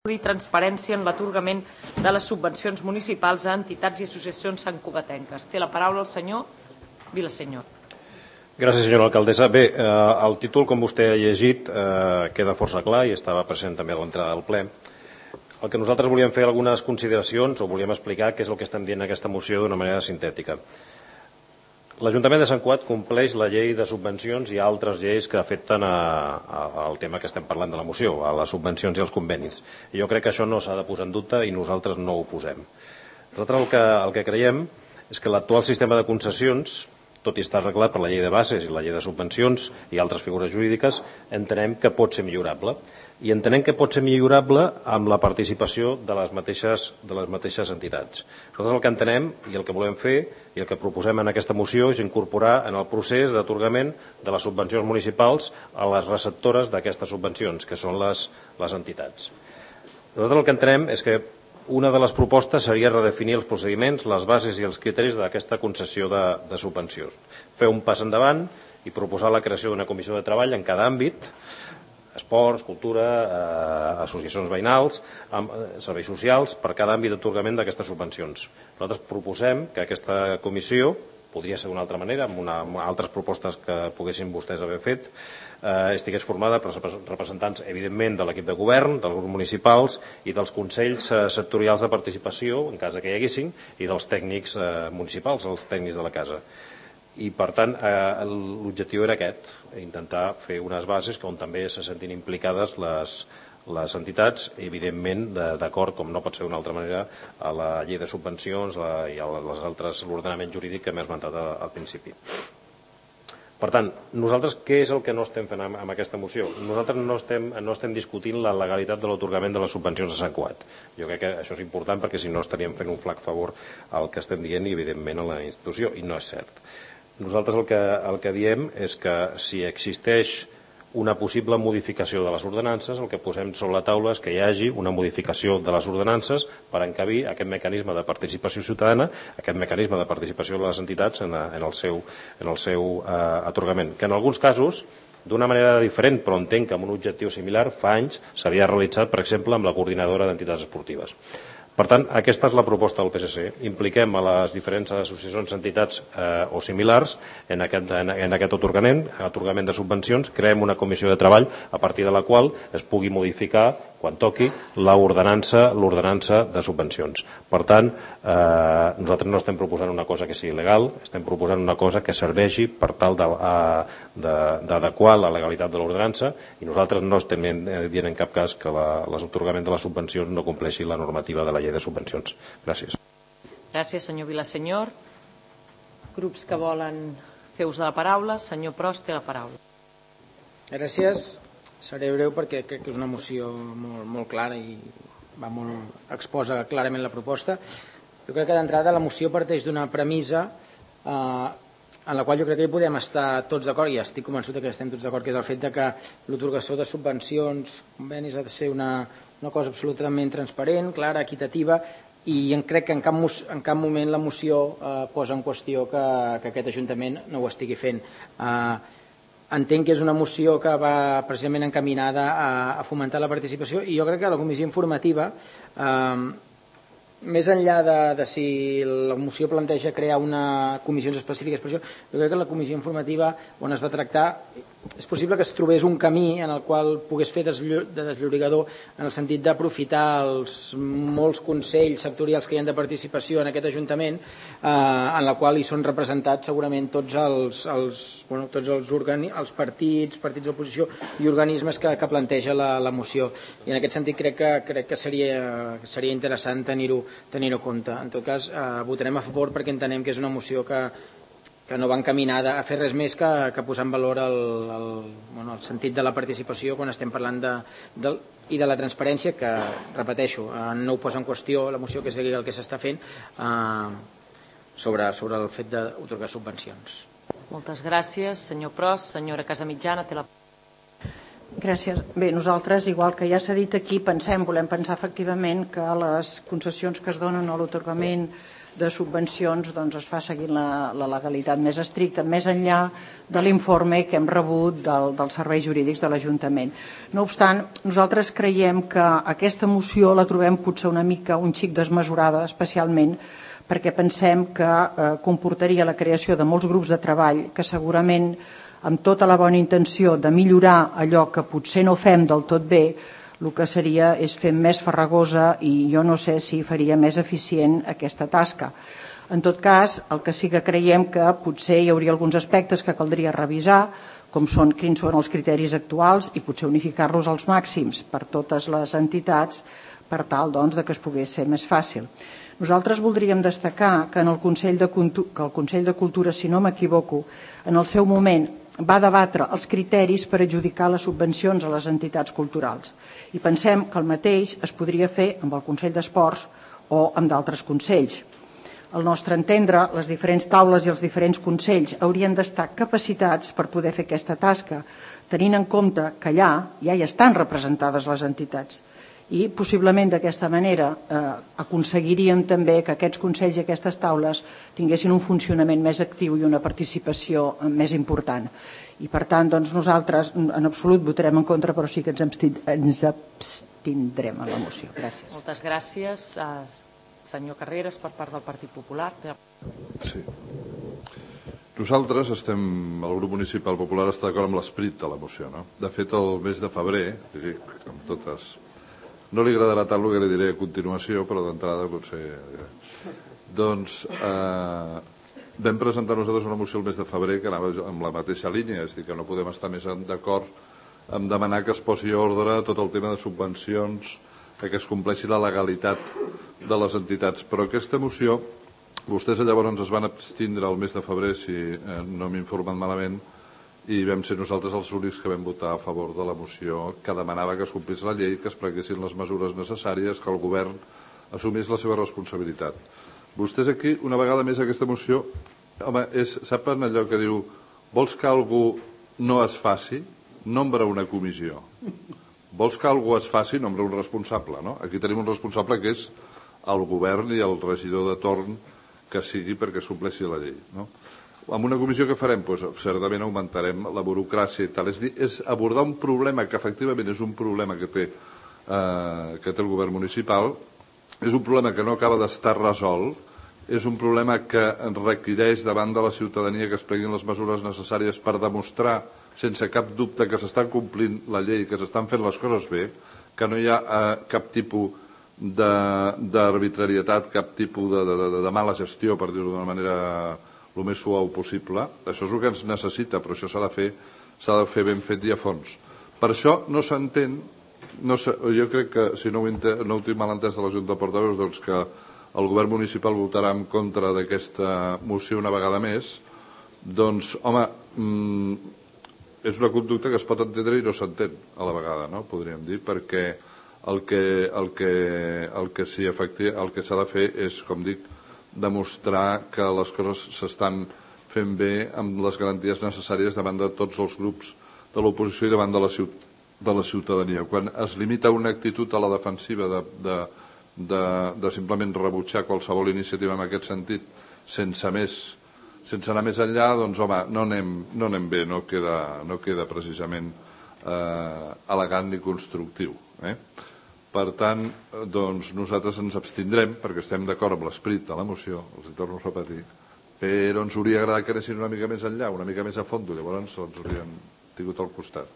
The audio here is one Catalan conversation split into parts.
i transparència en l'atorgament de les subvencions municipals a entitats i associacions santcugatenques. Té la paraula el senyor Vilasenyor. Gràcies, senyora alcaldessa. Bé, el títol, com vostè ha llegit, queda força clar i estava present també a l'entrada del ple. El que nosaltres volíem fer algunes consideracions o volíem explicar què és el que estem dient en aquesta moció d'una manera sintètica. L'Ajuntament de Sant Cugat compleix la llei de subvencions i altres lleis que afecten al tema que estem parlant de la moció, a les subvencions i als convenis. I jo crec que això no s'ha de posar en dubte i nosaltres no ho posem. Nosaltres el que creiem és que l'actual sistema de concessions, tot i estar arreglat per la llei de bases i la llei de subvencions i altres figures jurídiques, entenem que pot ser millorable. I entenem que pot ser millorable amb la participació de les mateixes entitats. Nosaltres el que entenem i el que volem fer i el que proposem en aquesta moció és incorporar en el procés d'atorgament de les subvencions municipals a les receptores d'aquestes subvencions, que són les entitats. Nosaltres el que entenem és que una de les propostes seria redefinir els procediments, les bases i els criteris d'aquesta concessió de subvencions. Fer un pas endavant i proposar la creació d'una comissió de treball en cada àmbit, esports, cultura, associacions veïnals, serveis socials, per cada àmbit d'atorgament d'aquestes subvencions. Nosaltres proposem que aquesta comissió, podria ser d'una altra manera, amb altres propostes que poguessin vostès haver fet, estigués formada per representants, evidentment, de l'equip de govern, dels grups municipals i dels consells sectorials de participació, en cas que hi haguessin, i dels tècnics municipals, els tècnics de la casa. I, per tant, l'objectiu era aquest, intentar fer unes bases on també se sentin implicades les entitats, evidentment, d'acord, com no pot ser d'una altra manera, a la llei de subvencions i a l'ordenament jurídic que m'he esmentat al principi. Per tant, nosaltres què és el que no estem fent amb aquesta moció? Nosaltres no estem discutint la legalitat de l'atorgament de les subvencions a Sant Cugat. Jo crec que això és important perquè si no estaríem fent un flac favor al que estem dient i evidentment a la institució, i no és cert. Nosaltres el que diem és que si existeix una possible modificació de les ordenances, el que posem sobre la taula és que hi hagi una modificació de les ordenances per encabir aquest mecanisme de participació ciutadana, aquest mecanisme de participació de les entitats en el seu atorgament, que en alguns casos, d'una manera diferent, però entenc que amb un objectiu similar, fa anys s'havia realitzat, per exemple, amb la coordinadora d'entitats esportives. Per tant, aquesta és la proposta del PSC. Impliquem a les diferents associacions, entitats o similars en aquest atorgament de subvencions, creem una comissió de treball a partir de la qual es pugui modificar, quan toqui, l'ordenança de subvencions. Per tant, nosaltres no estem proposant una cosa que sigui legal, estem proposant una cosa que serveixi per tal d'adequar la legalitat de l'ordenança i nosaltres no estem dient en cap cas que l'atorgament de les subvencions no compleixi la normativa de la llei de subvencions. Gràcies. Gràcies, senyor Vilasenyor. Grups que volen fer ús de la paraula. Senyor Pros, té la paraula. Gràcies. Seré breu perquè crec que és una moció molt clara i exposa clarament la proposta. Jo crec que d'entrada la moció parteix d'una premissa en la qual jo crec que hi podem estar tots d'acord, i estic convençut que estem tots d'acord, que és el fet que l'atorgació de subvencions, convenis, ha de ser una cosa absolutament transparent, clara, equitativa, i crec que en cap moment la moció posa en qüestió que aquest Ajuntament no ho estigui fent. Entenc que és una moció que va precisament encaminada a fomentar la participació i jo crec que la comissió informativa, més enllà de si la moció planteja crear comissions específiques per això, jo crec que la comissió informativa on es va tractar és possible que es trobés un camí en el qual pogués fer de desllorigador en el sentit d'aprofitar els molts consells sectorials que hi ha de participació en aquest Ajuntament, en la qual hi són representats segurament tots els partits d'oposició i organismes que planteja la moció. I en aquest sentit crec que seria interessant tenir-ho en compte. En tot cas, votarem a favor perquè entenem que és una moció que no va encaminada a fer res més que posar en valor el sentit de la participació quan estem parlant i de la transparència, que, repeteixo, no ho posa en qüestió la moció, que és el que s'està fent sobre el fet d'atorgar subvencions. Moltes gràcies, senyor Pros. Senyora Casamitjana, té la paraula. Gràcies. Bé, nosaltres, igual que ja s'ha dit aquí, volem pensar efectivament que les concessions que es donen a l'atorgament de subvencions es fa seguint la legalitat més estricta, més enllà de l'informe que hem rebut dels serveis jurídics de l'Ajuntament. No obstant, nosaltres creiem que aquesta moció la trobem potser un xic desmesurada, especialment perquè pensem que comportaria la creació de molts grups de treball que segurament, amb tota la bona intenció de millorar allò que potser no fem del tot bé, el que seria és fer més farragosa i jo no sé si faria més eficient aquesta tasca. En tot cas, el que sí que creiem que potser hi hauria alguns aspectes que caldria revisar, com són quins són els criteris actuals i potser unificar-los als màxims per totes les entitats per tal que es pogués ser més fàcil. Nosaltres voldríem destacar que el Consell de Cultura, si no m'equivoco, en el seu moment va debatre els criteris per adjudicar les subvencions a les entitats culturals i pensem que el mateix es podria fer amb el Consell d'Esports o amb d'altres consells. Al nostre entendre, les diferents taules i els diferents consells haurien d'estar capacitats per poder fer aquesta tasca, tenint en compte que allà ja hi estan representades les entitats. I possiblement d'aquesta manera aconseguiríem també que aquests consells i aquestes taules tinguessin un funcionament més actiu i una participació més important. I per tant, nosaltres en absolut votarem en contra, però sí que ens abstindrem a la moció. Gràcies. Moltes gràcies. Senyor Carreras, per part del Partit Popular. Sí. Nosaltres el grup municipal popular està d'acord amb l'esperit de la moció. No? De fet, el mes de febrer, amb totes... No li agradarà tant el que li diré a continuació, però d'entrada potser... vam presentar nosaltres una moció el mes de febrer que anava amb la mateixa línia, és a dir, que no podem estar més d'acord en demanar que es posi ordre a tot el tema de subvencions, que es compleixi la legalitat de les entitats. Però aquesta moció, vostès llavors es van abstindre el mes de febrer, si no m'he informat malament, i vam ser nosaltres els únics que vam votar a favor de la moció que demanava que es complís la llei, que es prenguessin les mesures necessàries, que el govern assumís la seva responsabilitat. Vostès aquí, una vegada més, aquesta moció, home, saben allò que diu vols que algú no es faci? Nombra una comissió. Vols que algú es faci? Nombra un responsable, no? Aquí tenim un responsable que és el govern i el regidor de torn que sigui perquè compleixi la llei, no? Amb una comissió que farem? Doncs certament augmentarem la burocràcia i tal. És dir, és abordar un problema que efectivament és un problema que té el govern municipal, és un problema que no acaba d'estar resolt, és un problema que requereix davant de la ciutadania que es prenguin les mesures necessàries per demostrar sense cap dubte que s'estan complint la llei, que s'estan fent les coses bé, que no hi ha cap tipus d'arbitrarietat, cap tipus de mala gestió, per dir-ho d'una manera el més suau possible. Això és el que ens necessita, però això s'ha de fer ben fet i a fons. Per això no s'entén, jo crec que, si no ho tinc mal entès de la Junta de Portaveus, doncs que el govern municipal votarà en contra d'aquesta moció una vegada més, doncs, home, és una conducta que es pot entendre i no s'entén a la vegada, no? Podríem dir, perquè el que s'ha de fer és, com dic, demostrar que les coses s'estan fent bé amb les garanties necessàries davant de tots els grups de l'oposició i davant de la ciutadania. Quan es limita una actitud a la defensiva de simplement rebutjar qualsevol iniciativa en aquest sentit sense anar més enllà, doncs home, no anem bé, no queda precisament elegant ni constructiu. Per tant, doncs nosaltres ens abstindrem perquè estem d'acord amb l'esperit de la moció, els hi torno a repetir, però ens hauria agradat que anessin una mica més enllà, una mica més a fons, llavors ens hauríem tingut al costat.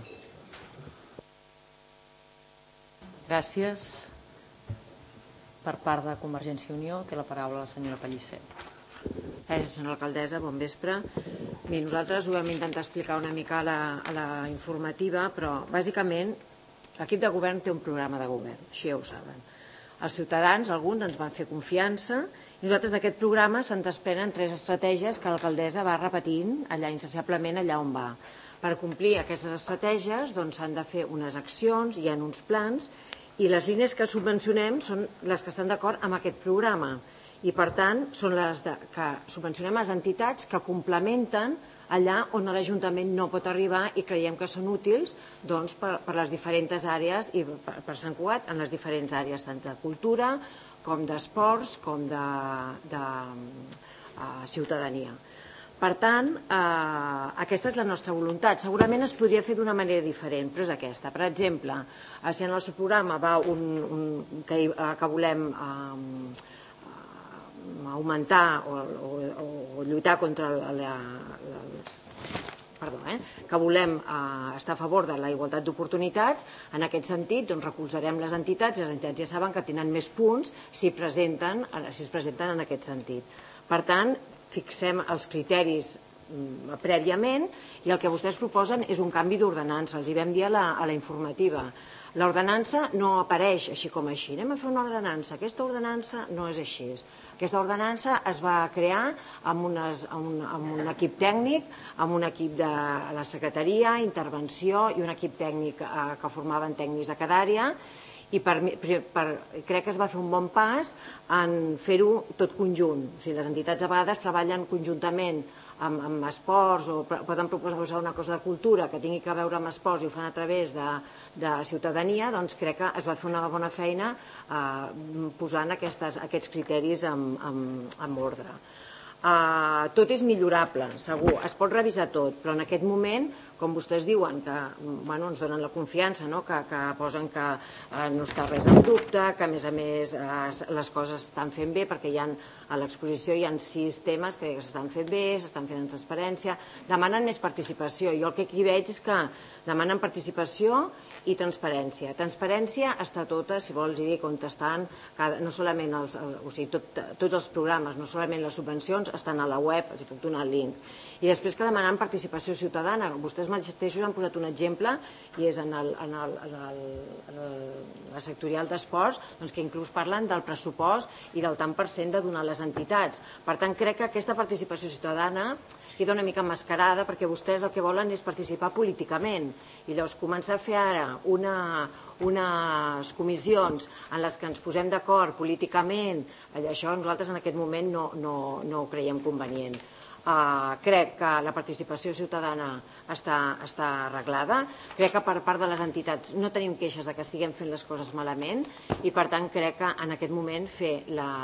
Gràcies. Per part de Convergència i Unió té la paraula la senyora Pellicer. Gràcies, senyora alcaldessa, bon vespre. Bé, nosaltres ho vam intentar explicar una mica a la informativa, però bàsicament l'equip de govern té un programa de govern, això ja ho saben. Els ciutadans, alguns, ens van fer confiança i nosaltres d'aquest programa se'n desprenen 3 estratègies que l'alcaldessa va repetint allà insaciablement allà on va. Per complir aquestes estratègies s'han de fer unes accions, hi ha uns plans i les línies que subvencionem són les que estan d'acord amb aquest programa i per tant són les que subvencionem les entitats que complementen allà on l'Ajuntament no pot arribar i creiem que són útils per les diferents àrees i per Sant Cugat en les diferents àrees, tant de cultura com d'esports com de ciutadania. Per tant, aquesta és la nostra voluntat. Segurament es podria fer d'una manera diferent, però és aquesta. Per exemple, si en el seu programa va que volem augmentar o lluitar contra que volem estar a favor de la igualtat d'oportunitats, en aquest sentit recolzarem les entitats i les entitats ja saben que tenen més punts si es presenten en aquest sentit. Per tant, fixem els criteris prèviament i el que vostès proposen és un canvi d'ordenança. Els hi vam dir a la informativa. L'ordenança no apareix així com així. Anem a fer una ordenança. Aquesta ordenança no és així. Aquesta ordenança es va crear amb un equip tècnic, amb un equip de la secretaria, intervenció i un equip tècnic que formaven tècnics de cada àrea i crec que es va fer un bon pas en fer-ho tot conjunt. O sigui, les entitats a vegades treballen conjuntament amb esports o poden proposar una cosa de cultura que tingui que veure amb esports i ho fan a través de ciutadania, doncs crec que es va fer una bona feina posant aquests criteris en ordre. Tot és millorable, segur, es pot revisar tot, però en aquest moment, com vostès diuen, que ens donen la confiança, que posen que no està res en dubte, que a més les coses s'estan fent bé, perquè a l'exposició hi ha 6 temes que s'estan fent bé, s'estan fent en transparència, demanen més participació. Jo el que aquí veig és que demanen participació i transparència. Transparència està tota, si vols dir, on estan, no solament tots els programes, no solament les subvencions, estan a la web, els puc donar el link. I després que demanen participació ciutadana. Vostès mateixos han posat un exemple i és en la sectorial d'esports que inclús parlen del pressupost i del tant per cent de donar a les entitats. Per tant, crec que aquesta participació ciutadana queda una mica emmascarada perquè vostès el que volen és participar políticament i llavors començar a fer ara unes comissions en les que ens posem d'acord políticament, això nosaltres en aquest moment no ho creiem convenient. Crec que la participació ciutadana està arreglada, crec que per part de les entitats no tenim queixes de que estiguem fent les coses malament i per tant crec que en aquest moment fer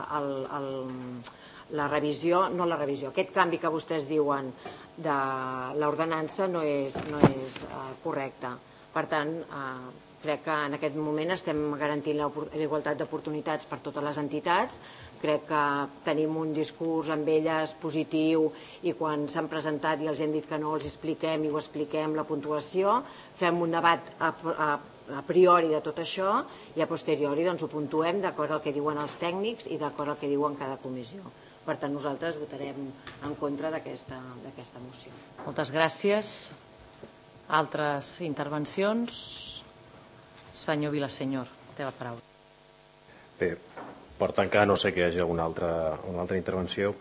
la revisió, aquest canvi que vostès diuen de l'ordenança no és correcte. Per tant, crec que en aquest moment estem garantint la igualtat d'oportunitats per totes les entitats. Crec que tenim un discurs amb elles positiu i quan s'han presentat i els hem dit que no els expliquem i ho expliquem la puntuació, fem un debat a priori de tot això i a posteriori ho puntuem d'acord al que diuen els tècnics i d'acord al que diuen cada comissió. Per tant, nosaltres votarem en contra d'aquesta moció. Moltes gràcies. Altres intervencions? Senyor Vilasenyor, té la paraula. Bé, per tancar, no sé que hi hagi una altra intervenció.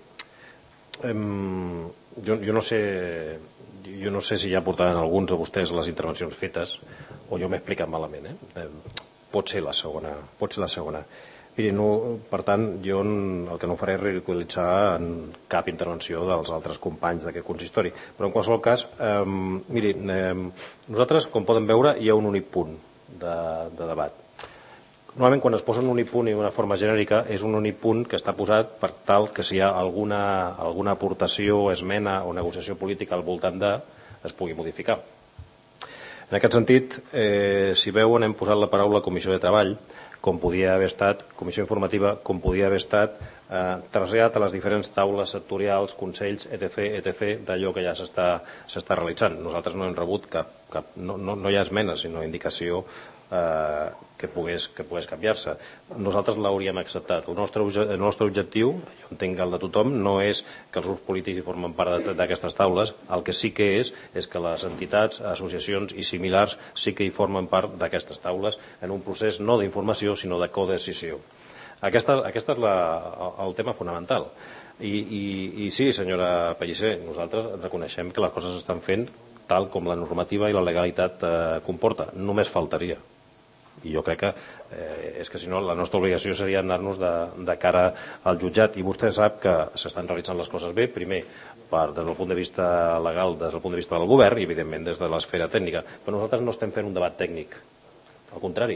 Jo no sé si ja portaran alguns de vostès les intervencions fetes o jo m'he explicat malament. Pot ser la segona. Miri, per tant, jo el que no faré és ridiculitzar en cap intervenció dels altres companys d'aquest consistori. Però en qualsevol cas, miri, nosaltres, com poden veure, hi ha un únic punt de debat. Normalment quan es posa un únic punt i d'una forma genèrica és un únic punt que està posat per tal que si hi ha alguna aportació, esmena o negociació política al voltant es pugui modificar. En aquest sentit, si veuen, hem posat la paraula comissió de treball, com podia haver estat, comissió informativa, com podia haver estat traslladat a les diferents taules sectorials, consells, etc., d'allò que ja s'està realitzant. Nosaltres no hem rebut no hi ha esmena, sinó indicació que pogués canviar-se. Nosaltres l'hauríem acceptat. El nostre objectiu, jo entenc que el de tothom, no és que els grups polítics formen part d'aquestes taules. El que sí que és que les entitats, associacions i similars sí que hi formen part d'aquestes taules en un procés no d'informació, sinó de codecisió. Aquest és el tema fonamental. I sí, senyora Pellicer, nosaltres reconeixem que les coses s'estan fent tal com la normativa i la legalitat comporta. Només faltaria. I jo crec que és que si no la nostra obligació seria anar-nos de cara al jutjat, i vostè sap que s'estan realitzant les coses bé, primer des del punt de vista legal, des del punt de vista del govern i evidentment des de l'esfera tècnica, però nosaltres no estem fent un debat tècnic, al contrari,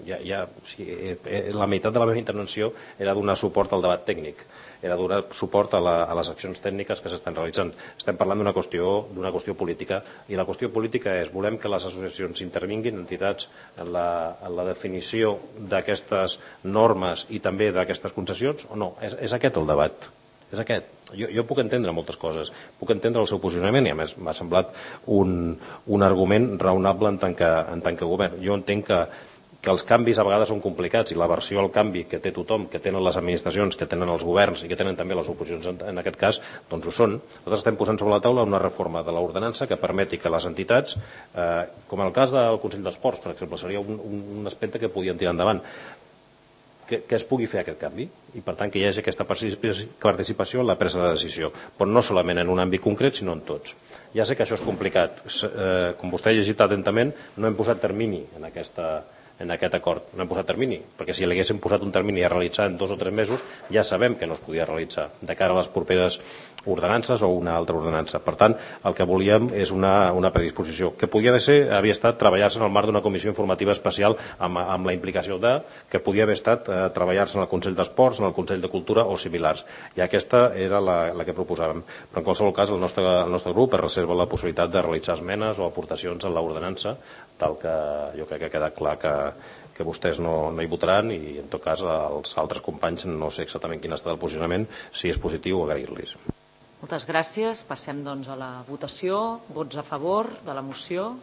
la meitat de la meva intervenció era donar suport al debat tècnic, era donar suport a les accions tècniques que s'estan realitzant. Estem parlant d'una qüestió política, i la qüestió política és: volem que les associacions intervinguin, entitats, en la definició d'aquestes normes i també d'aquestes concessions o no? És aquest el debat. És aquest. Jo puc entendre moltes coses, puc entendre el seu posicionament, i a més m'ha semblat un argument raonable en tant que govern. Jo entenc que els canvis a vegades són complicats, i l'aversió al canvi que té tothom, que tenen les administracions, que tenen els governs i que tenen també les oposicions en aquest cas, doncs ho són. Nosaltres estem posant sobre la taula una reforma de l'ordenança que permeti que les entitats, com en el cas del Consell d'Esports, per exemple, seria un aspecte que podien tirar endavant, que es pugui fer aquest canvi, i per tant que hi hagi aquesta participació en la presa de decisió, però no solament en un àmbit concret, sinó en tots. Ja sé que això és complicat. Com vostè ha llegit atentament, no hem posat termini en aquest acord, no hem posat termini, perquè si l'haguéssim posat un termini a realitzar en 2 o 3 mesos, ja sabem que no es podia realitzar de cara a les properes ordenances o una altra ordenança. Per tant, el que volíem és una predisposició, que havia estat treballar-se en el marc d'una comissió informativa especial amb la implicació que podia haver estat treballar-se en el Consell d'Esports, en el Consell de Cultura o similars, i aquesta era la que proposàvem. Però en qualsevol cas el nostre grup es reserva la possibilitat de realitzar esmenes o aportacions en l'ordenança, tal que jo crec que ha quedat clar que vostès no hi votaran, i en tot cas els altres companys no sé exactament quin ha estat el posicionament, si és positiu o agrair-los. Moltes gràcies. Passem doncs a la votació. Vots a favor de la moció?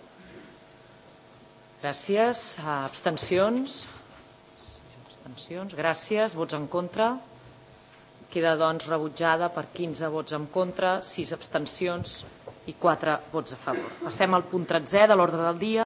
Gràcies. Abstencions? Gràcies. Vots en contra? Queda doncs rebutjada per 15 vots en contra, 6 abstencions i 4 vots a favor. Passem al punt 13è de l'ordre del dia.